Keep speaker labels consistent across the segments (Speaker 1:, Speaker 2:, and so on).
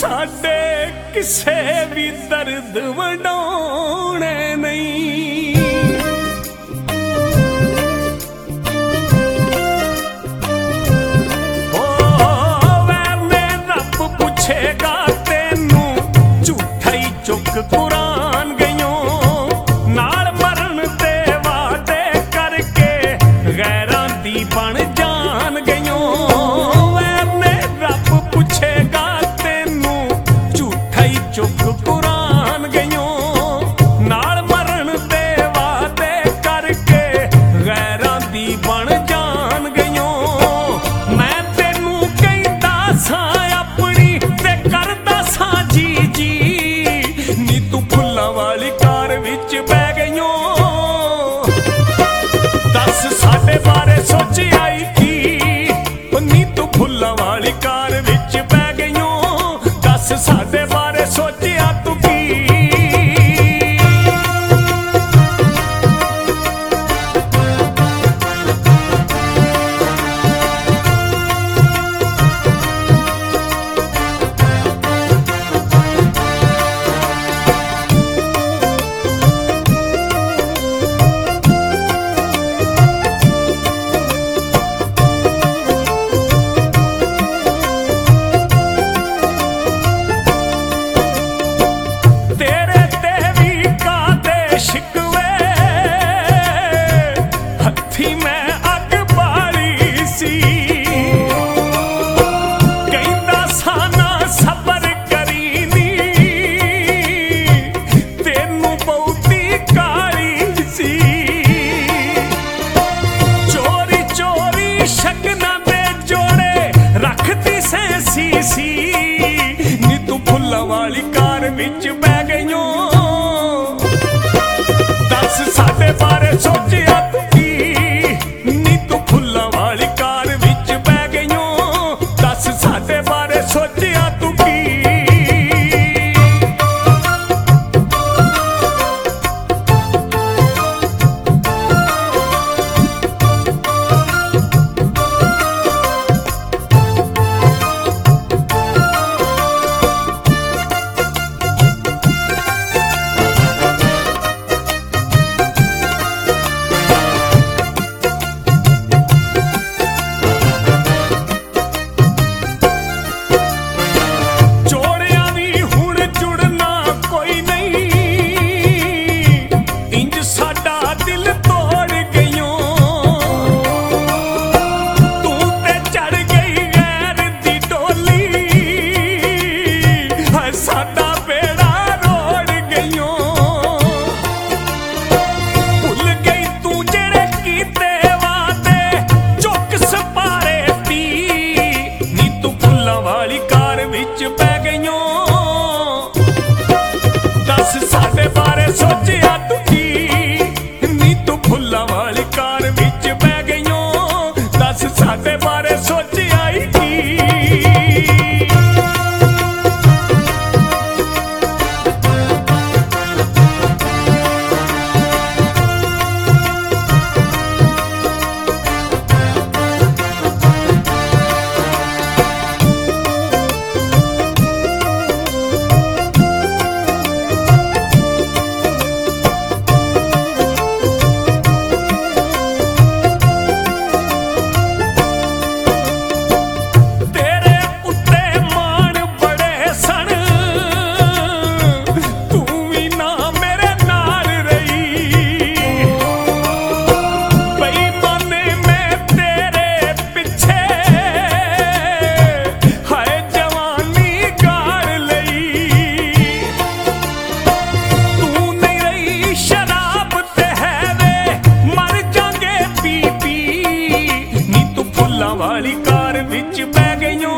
Speaker 1: ਸਾਡੇ ਕਿਸੇ ਵੀ ਦਰਦ ਵਡਾਉਣੇ ਨਹੀਂ। ਵੈਨੇ ਰੱਬ ਪੁੱਛੇਗਾ ਤੈਨੂੰ ਝੂਠਾ ਹੀ ਚੁੱਕ ਕੁਰਾਨ ਗਈਓ ਨਾਲ ਮਰਨ ਦੇ ਵਾਅਦੇ ਕਰਕੇ ਗੈਰਾਂ ਦੀ ਬਣ ਜਾਣ ਗਈਓ। ਵੈਨੇ ਰੱਬ ਪੁੱਛੇਗਾ ਤੈਨੂੰ ਝੂਠਾ ਹੀ ਚੁੱਕ ਕੁਰਾਨ ਗਈਓ ਨਾਲ ਮਰਨ ਦੇ ਵਾਅਦੇ ਕਰਕੇ ਗੈਰਾਂ ਦੀ ਬਣ ਜਾਣ ਗਈਓ। ਮੈਂ ਤੈਨੂੰ ਕਹਿੰਦਾ ਸਾਂ ਆਪਣੀ ਤੇ ਕਰਦਾ ਸਾਂ ਜੀ ਜੀ ਨੀ ਤੂੰ ਫੁੱਲਾਂ ਵਾਲੀ ਕਾਰ ਵਿੱਚ ਬਹਿ ਗਈਓ। ਦੱਸ ਸਾਡੇ ਬਾਰੇ ਸੋਚਿਆ ਈ ਕੀ ਨੀ ਤੂੰ ਫੁੱਲਾਂ ਵਾਲੀ ਕਾਰ ਵਿੱਚ ਬਹਿ ਗਈਓ। ਦੱਸ ਸਾਡੇ ਬਾਰੇ ਸੋਚਿਆ ਤੂੰ ਕੀ। ਤੇਰੇ ਤੇ ਵੀ ਕਾਦੇ ਸ਼ਿਕਵੇ ਹੱਥੀ ਮੈਂ ਅੱਗ ਬਾਲੀ ਸੀ। ਕਹਿੰਦਾ ਸਾਨਾ ਸਬਰ ਕਰੀ ਨੀ ਤੈਨੂੰ ਬਹੁਤੀ ਕਾਲੀ ਸੀ। ਚੋਰੀ ਚੋਰੀ ਸ਼ਗਨਾਂ ਦੇ ਜੋੜੇ ਰੱਖਦੀ ਸੈਂਸੀ ਸੀ ਨੀ ਤੂੰ ਫੁੱਲਾਂ ਵਾਲੀ ਕਾਰ ਵਿੱਚ ਬਹਿ ਗਈਓ। ਦੱਸ ਸਾਡੇ ਬਾਰੇ ਸੋਚਿਆ ਤੂੰ ਕੀ ਨੀ ਤੂੰ ਫੁੱਲਾਂ ਵਾਲੀ ਕਾਰ ਵਿੱਚ ਬਹਿ ਗਈਓ। ਦੱਸ ਸਾਡੇ ਬਾਰੇ ਸੋਚਿਆ ਤੂੰ ਕੀ। ਜੋੜਿਆਂ ਵੀ ਹੁਣ ਜੁੜਨਾ ਕੋਈ ਨਹੀਂ ਇੰਜ ਸਾਡਾ ਦਿਲ ਤੋੜ ਗਈਓ। ਤੂੰ ਤੇ ਚੜ ਗਈ ਗੈਰ ਦੀ ਡੋਲੀ ਹਾਏ ਸਾਡਾ ਬੇੜਾ ਰੋੜ ਗਈਓ। ਭੁੱਲ ਗਈ ਤੂੰ ਜਿਹੜੇ ਕੀਤੇ ਵਾਅਦੇ ਚੁੱਕ ਸਪਾਰੇ ਤੀ ਨੀ ਤੂੰ ਫੁੱਲਾਂ ਵਾਲੀ ਕਾਰ ਵਿੱਚ ਬਹਿ ਗਈਓ। ਦੱਸ ਸਾਡੇ ਬਾਰੇ ਸੋਚਿਆ ਤੂੰ ਕੀ ਨੀ ਤੂੰ ਫੁੱਲਾਂ ਵਾਲੀ ਕਾਰ ਵਿੱਚ ਬਹਿ ਗਈਓ। ਦੱਸ ਸਾਡੇ ਬਾਰੇ ਸੋਚਿਆ ਈ ਕੀ। ਤੇਰੇ ਉੱਤੇ ਮਾਣ ਬੜੇ ਸਨ ਤੂੰ ਵੀ ਨਾ ਮੇਰੇ ਨਾਲ ਰਹੀ। ਬੇਈਮਾਨੇ ਮੈਂ ਤੇਰੇ ਪਿੱਛੇ ਹਾਏ ਜਵਾਨੀ ਗਾੜ ਲਈ। ਤੂੰ ਨਹੀਂ ਰਹੀ ਸ਼ਰਾਬ ਤੇ ਹੈ ਵੇ ਮਰ ਜਾਂਗੇ ਪੀ ਪੀ ਨੀ ਤੂੰ ਫੁੱਲਾਂ ਵਾਲੀ ਕਾਰ ਵਿੱਚ ਬਹਿ ਗਈਓ।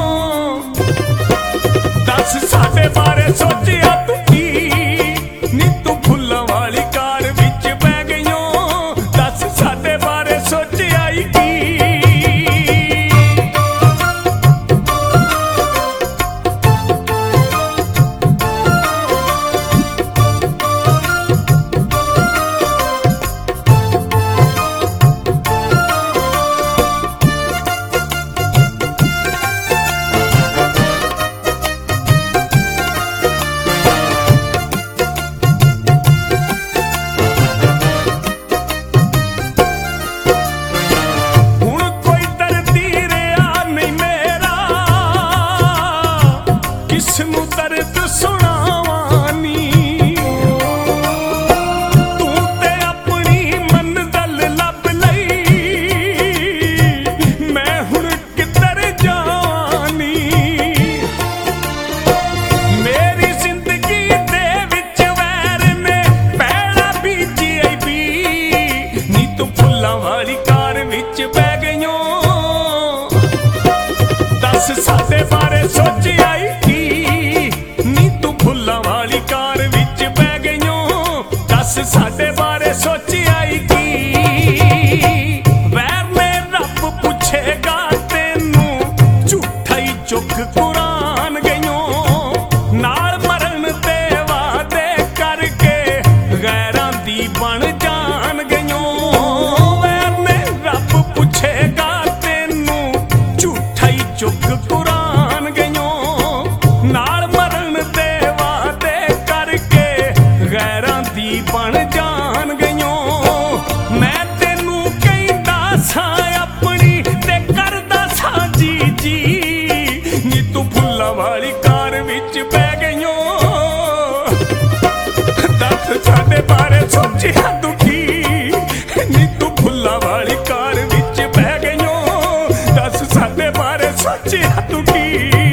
Speaker 1: ਦੱਸ ਸਾਡੇ ਬਾਰੇ ਸੋਚਿਆ ਤੂੰ ਕੀ ਨੀ ਤੂੰ ਫੁੱਲਾਂ ਵਾਲੀ ਕਾਰ ਵਿੱਚ ਬਹਿ ਗਈਓ। ਦੱਸ ਸਾਡੇ ਬਾਰੇ ਸੋਚਿਆ ਈ ਕੀ। ਬਾਰੇ ਸੋਚਿਆ ਈ ਕੀ ਨੀ ਤੂੰ ਫੁੱਲਾਂ ਵਾਲੀ ਕਾਰ ਵਿੱਚ ਬਹਿ ਗਈਓ ਦੱਸ ਸਾਡੇ ਬਾਰੇ ਸੋਚਿਆ ਈ ਕੀ ਵੈਰ ਨੇ ਰੱਬ ਪੁੱਛੇਗਾ ਤੈਨੂੰ ਝੂਠਾ ਹੀ ਚੁੱਕ ਕੁਰਾਨ ਗਈਓ ਨਾਲ ਮਰਨ ਦੇ ਵਾਅਦੇ ਕਰਕੇ ਗੈਰਾਂ ਦੀ ਬਣ ਜਾਣ ਗਈਓ ਵੈਰ ਨੇ ਰੱਬ ਪੁੱਛੇਗਾ ਤੈਨੂੰ ਝੂਠਾ ਹੀ ਚੁੱਕ ਕੁਰਾਨ ਗਈਓ ਨਾਲ ਮਰਨ ਦੇ ਵਾਅਦੇ ਕਰਕੇ ਗੈਰਾਂ ਦੀ ਬਣ ਜਾਣ ਗਈਓ ਮੈਂ ਤੈਨੂੰ ਕਹਿੰਦਾ ਸਾਂ ਆਪਣੀ ਤੇ ਕਰਦਾ ਸਾਂ ਜੀ ਜੀ ਨੀ ਤੂੰ ਫੁੱਲਾਂ ਵਾਲੀ ਕਾਰ ਵਿੱਚ ਬਹਿ ਗਈਓ ਦੱਸ ਸਾਡੇ ਬਾਰੇ ਸੋਚਿਆ ਤੂੰ ਕੀ ਨੀ ਤੂੰ ਫੁੱਲਾਂ ਵਾਲੀ ਕਾਰ ਵਿੱਚ ਬਹਿ ਗਈਓ ਦੱਸ ਸਾਡੇ ਬਾਰੇ ਸੋਚਿਆ ਤੂੰ ਕੀ